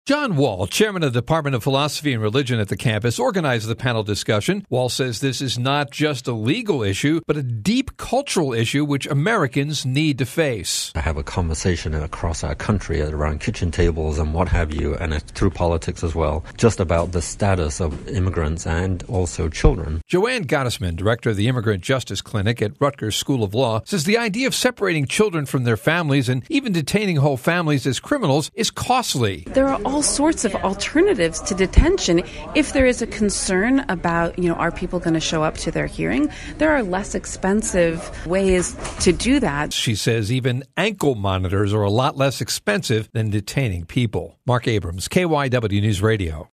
John Wall, chairman of the Department of Philosophy and Religion at the campus, organized the panel discussion. Wall says this is not just a legal issue, but a deep cultural issue which Americans need to face. I have a conversation across our country around kitchen tables and what have you, and through politics as well, just about the status of immigrants and also children. Joanne Gottesman, director of the Immigrant Justice Clinic at Rutgers School of Law, says the idea of separating children from their families and even detaining whole families as criminals is costly. There are all sorts of alternatives to detention. If there is a concern about, are people going to show up to their hearing, there are less expensive ways to do that. She says even ankle monitors are a lot less expensive than detaining people. Mark Abrams, KYW News Radio.